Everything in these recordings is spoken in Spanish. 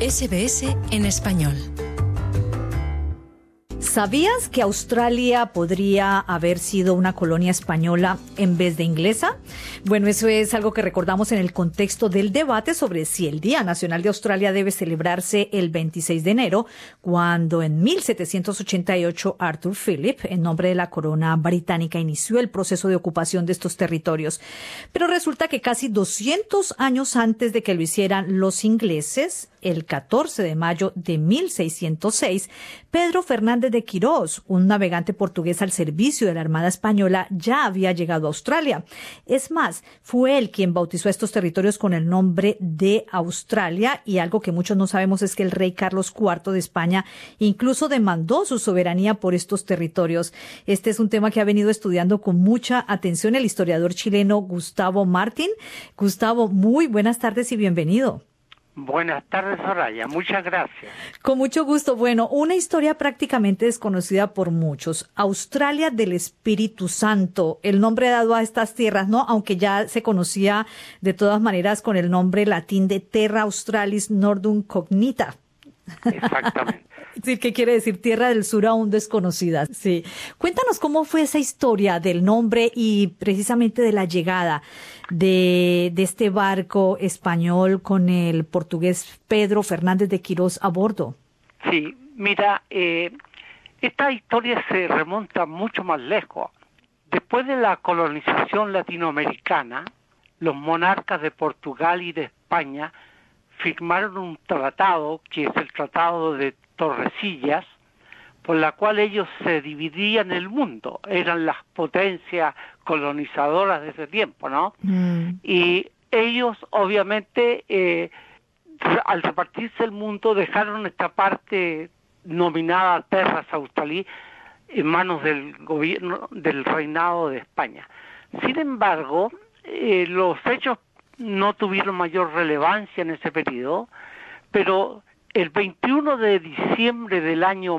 SBS en español. ¿Sabías que Australia podría haber sido una colonia española en vez de inglesa? Bueno, eso es algo que recordamos en el contexto del debate sobre si el Día Nacional de Australia debe celebrarse el 26 de enero, cuando en 1788 Arthur Phillip, en nombre de la corona británica, inició el proceso de ocupación de estos territorios. Pero resulta que casi 200 años antes de que lo hicieran los ingleses, el 14 de mayo de 1606, Pedro Fernández de Quirós, un navegante portugués al servicio de la Armada Española, ya había llegado a Australia. Es más, fue él quien bautizó a estos territorios con el nombre de Australia, y algo que muchos no sabemos es que el rey Carlos IV de España incluso demandó su soberanía por estos territorios. Este es un tema que ha venido estudiando con mucha atención el historiador chileno Gustavo Martín. Gustavo, muy buenas tardes y bienvenido. Buenas tardes, Soraya. Muchas gracias. Con mucho gusto. Bueno, una historia prácticamente desconocida por muchos. Australia del Espíritu Santo, el nombre dado a estas tierras, ¿no? Aunque ya se conocía de todas maneras con el nombre latín de Terra Australis Nordum Cognita. Exactamente. Sí, ¿qué quiere decir? Tierra del Sur aún desconocida. Sí. Cuéntanos cómo fue esa historia del nombre y precisamente de la llegada de este barco español con el portugués Pedro Fernández de Quirós a bordo. Sí, mira, esta historia se remonta mucho más lejos. Después de la colonización latinoamericana, los monarcas de Portugal y de España firmaron un tratado, que es el Tratado de Tordesillas, por la cual ellos se dividían el mundo. Eran las potencias colonizadoras de ese tiempo, ¿no? Y ellos, obviamente, al repartirse el mundo, dejaron esta parte nominada Terras Australis en manos del gobierno, del reinado de España. Sin embargo, los hechos no tuvieron mayor relevancia en ese periodo, pero el 21 de diciembre del año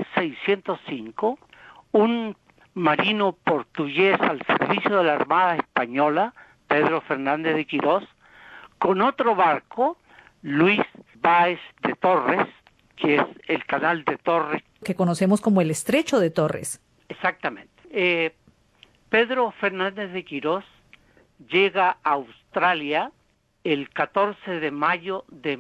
1605, un marino portugués al servicio de la Armada Española, Pedro Fernández de Quirós, con otro barco, Luis Báez de Torres, que es el canal de Torres, que conocemos como el Estrecho de Torres. Exactamente. Pedro Fernández de Quirós llega a Australia el 14 de mayo de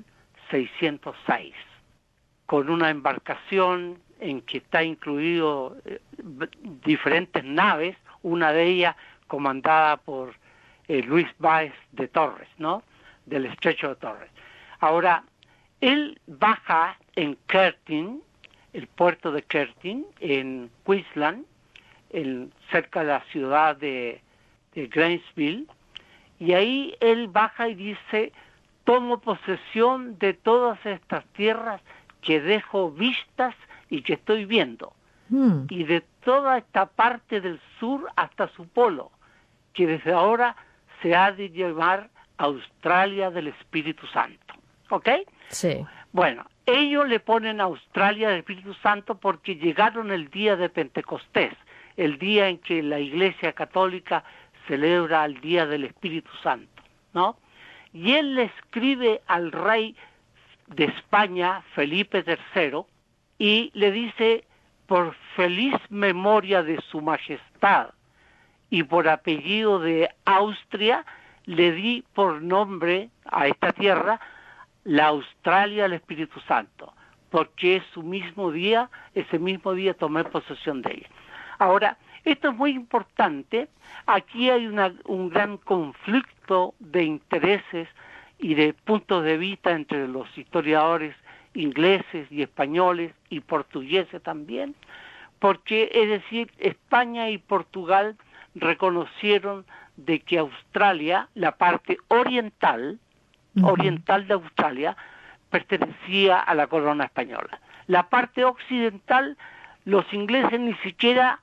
1606, con una embarcación en que está incluido diferentes naves, una de ellas comandada por Luis Báez de Torres, ¿no? Del Estrecho de Torres. Ahora, él baja en Curtin, el puerto de Curtin, en Queensland, cerca de la ciudad de Gainesville, y ahí él baja y dice: tomo posesión de todas estas tierras que dejo vistas y que estoy viendo, y de toda esta parte del sur hasta su polo, que desde ahora se ha de llamar Australia del Espíritu Santo. ¿Ok? Sí. Bueno, ellos le ponen Australia del Espíritu Santo porque llegaron el día de Pentecostés, el día en que la Iglesia Católica celebra el Día del Espíritu Santo, ¿no? Y él le escribe al rey de España, Felipe III, y le dice: por feliz memoria de su majestad y por apellido de Austria, le di por nombre a esta tierra la Australia del Espíritu Santo, porque ese mismo día tomé posesión de ella. Ahora, esto es muy importante. Aquí hay un gran conflicto de intereses y de puntos de vista entre los historiadores ingleses y españoles y portugueses también, porque, es decir, España y Portugal reconocieron de que Australia, la parte oriental de Australia, pertenecía a la corona española. La parte occidental, los ingleses ni siquiera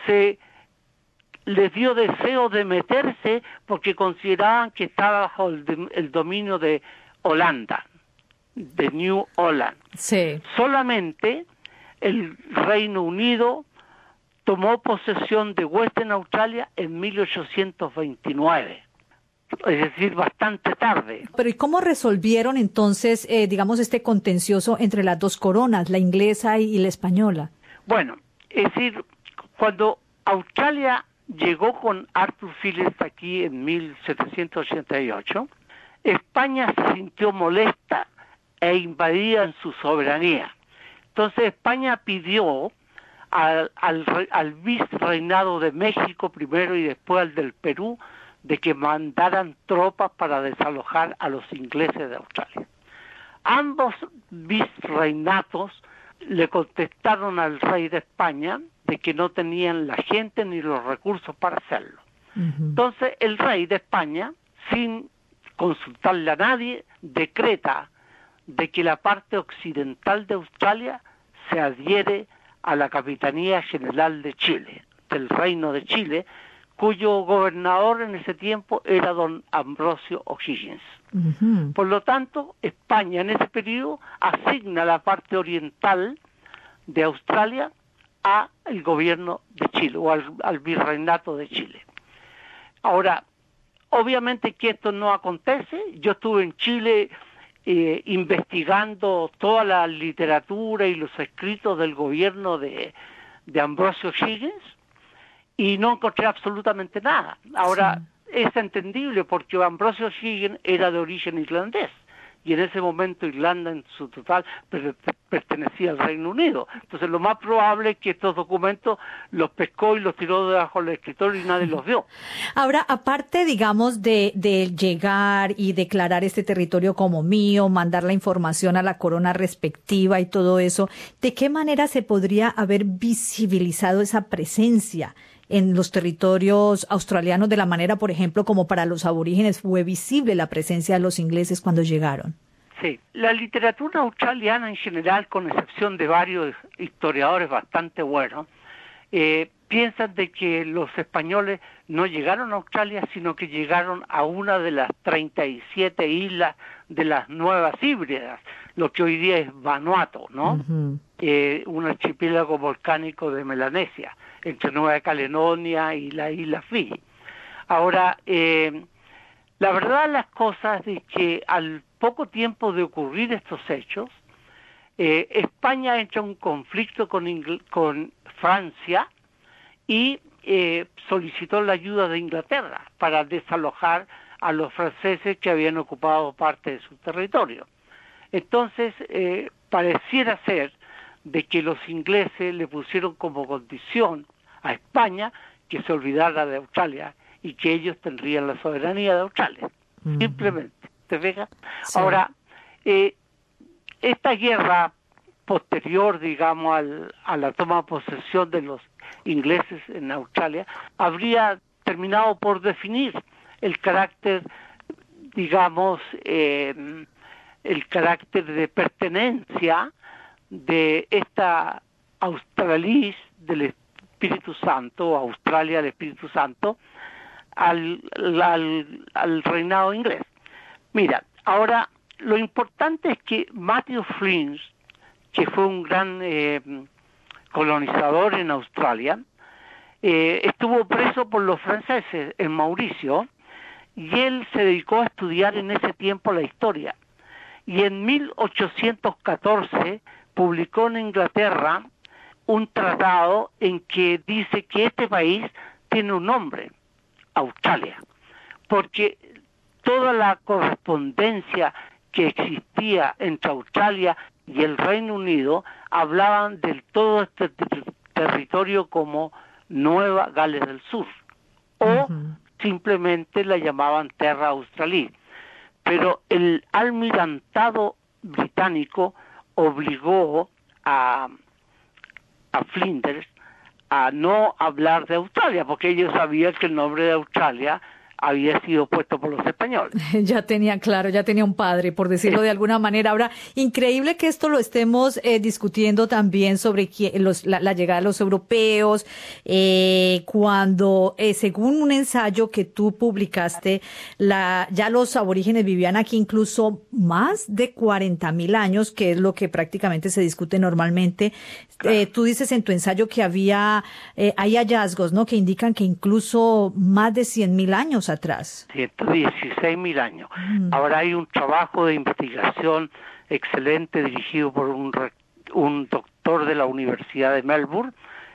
les dio deseo de meterse porque consideraban que estaba bajo el dominio de Holanda, de New Holland. Sí. Solamente el Reino Unido tomó posesión de Western Australia en 1829. es decir, bastante tarde. Pero ¿y cómo resolvieron entonces, digamos, este contencioso entre las dos coronas, la inglesa y la española? Bueno, es decir, cuando Australia llegó con Arthur Phillip aquí en 1788, España se sintió molesta e invadida en su soberanía. Entonces España pidió al virreinado de México primero y después al del Perú de que mandaran tropas para desalojar a los ingleses de Australia. Ambos virreinatos le contestaron al rey de España de que no tenían la gente ni los recursos para hacerlo. Entonces el rey de España, sin consultarle a nadie, decreta de que la parte occidental de Australia se adhiere a la Capitanía General de Chile, del Reino de Chile, cuyo gobernador en ese tiempo era don Ambrosio O'Higgins. Por lo tanto, España en ese periodo asigna la parte oriental de Australia al gobierno de Chile o al virreinato de Chile. Ahora, obviamente que esto no acontece. Yo estuve en Chile investigando toda la literatura y los escritos del gobierno de Ambrosio O'Higgins y no encontré absolutamente nada. Ahora, es entendible porque Ambrosio O'Higgins era de origen irlandés y en ese momento Irlanda en su total pertenecía al Reino Unido. Entonces lo más probable es que estos documentos los pescó y los tiró debajo del escritorio y nadie los vio. Ahora, aparte, digamos, de llegar y declarar este territorio como mío, mandar la información a la corona respectiva y todo eso, ¿de qué manera se podría haber visibilizado esa presencia en los territorios australianos de la manera, por ejemplo, como para los aborígenes fue visible la presencia de los ingleses cuando llegaron? Sí, la literatura australiana en general, con excepción de varios historiadores bastante buenos, piensan de que los españoles no llegaron a Australia, sino que llegaron a una de las 37 islas de las Nuevas Híbridas, lo que hoy día es Vanuatu, ¿no? Un archipiélago volcánico de Melanesia, entre Nueva Caledonia y la isla Fiji. Ahora, la verdad de las cosas es que al poco tiempo de ocurrir estos hechos, España entra en un conflicto con Francia y solicitó la ayuda de Inglaterra para desalojar a los franceses que habían ocupado parte de su territorio. Entonces, pareciera ser de que los ingleses le pusieron como condición a España que se olvidara de Australia y que ellos tendrían la soberanía de Australia. Simplemente, ¿te fijas? Sí. Ahora, esta guerra posterior, digamos, a la toma de posesión de los ingleses en Australia, habría terminado por definir el carácter, digamos, el carácter de pertenencia de esta Australis del Espíritu Santo, o Australia del Espíritu Santo, al reinado inglés. Mira, ahora lo importante es que Matthew Flint, que fue un gran colonizador en Australia, estuvo preso por los franceses en Mauricio y él se dedicó a estudiar en ese tiempo la historia. Y en 1814 publicó en Inglaterra un tratado en que dice que este país tiene un nombre, Australia, porque toda la correspondencia que existía entre Australia y el Reino Unido hablaban de todo este territorio como Nueva Gales del Sur, o simplemente la llamaban Terra Australis. Pero el almirantado británico obligó a Flinders a no hablar de Australia, porque ellos sabían que el nombre de Australia había sido puesto por los españoles. Ya tenía, claro, ya tenía un padre, por decirlo de alguna manera. Ahora, increíble que esto lo estemos discutiendo también sobre la llegada de los europeos, cuando, según un ensayo que tú publicaste, ya los aborígenes vivían aquí incluso más de 40,000 años, que es lo que prácticamente se discute normalmente. Claro. Tú dices en tu ensayo que hay hallazgos, ¿no?, que indican que incluso más de 100,000 años años atrás. 116.000 años. Ahora hay un trabajo de investigación excelente dirigido por un doctor de la Universidad de Melbourne,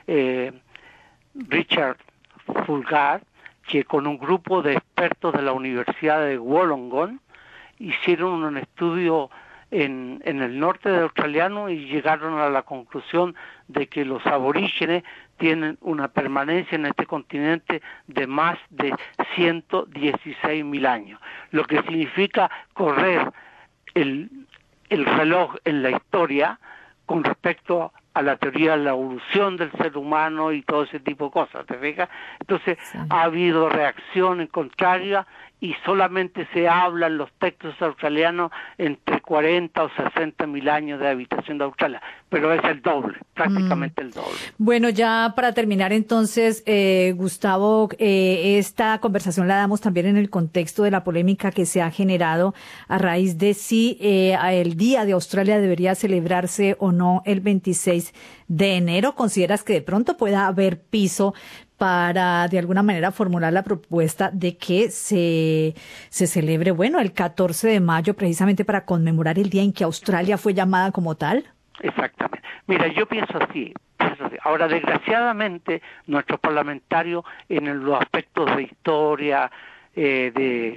Richard Fulgar, que con un grupo de expertos de la Universidad de Wollongong hicieron un estudio en el norte de australiano y llegaron a la conclusión de que los aborígenes tienen una permanencia en este continente de más de 116.000 años, lo que significa correr el reloj en la historia con respecto a la teoría de la evolución del ser humano y todo ese tipo de cosas, ¿te fijas? Entonces ha habido reacciones contrarias y solamente se habla en los textos australianos entre 40 o 60.000 años de habitación de Australia, pero es el doble, prácticamente el doble. Bueno, ya para terminar entonces, Gustavo, esta conversación la damos también en el contexto de la polémica que se ha generado a raíz de si el Día de Australia debería celebrarse o no el 26 de enero. ¿Consideras que de pronto pueda haber piso para de alguna manera formular la propuesta de que se celebre, bueno, el 14 de mayo precisamente para conmemorar el día en que Australia fue llamada como tal? Exactamente. Mira, yo pienso así. Ahora, desgraciadamente, nuestros parlamentarios en los aspectos de historia, de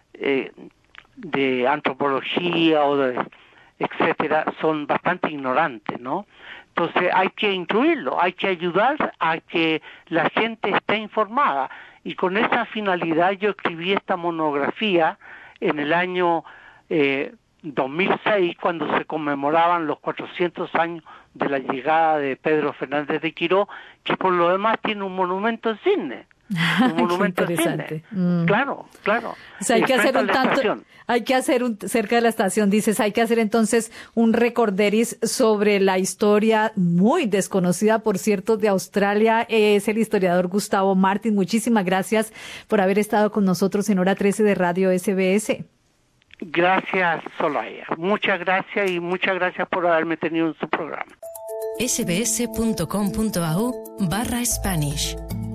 antropología o de etcétera, son bastante ignorantes, ¿no? Entonces hay que incluirlo, hay que ayudar a que la gente esté informada. Y con esa finalidad yo escribí esta monografía en el año 2006, cuando se conmemoraban los 400 años de la llegada de Pedro Fernández de Quirós, que por lo demás tiene un monumento en Sydney. Un monumento en Sydney. Claro. O sea, hay que hacer cerca de la estación, dices, hay que hacer entonces un recorderis sobre la historia muy desconocida, por cierto, de Australia. Es el historiador Gustavo Martín. Muchísimas gracias por haber estado con nosotros en Hora 13 de Radio SBS. Gracias, Soraya. Muchas gracias y muchas gracias por haberme tenido en su programa. sbs.com.au/Spanish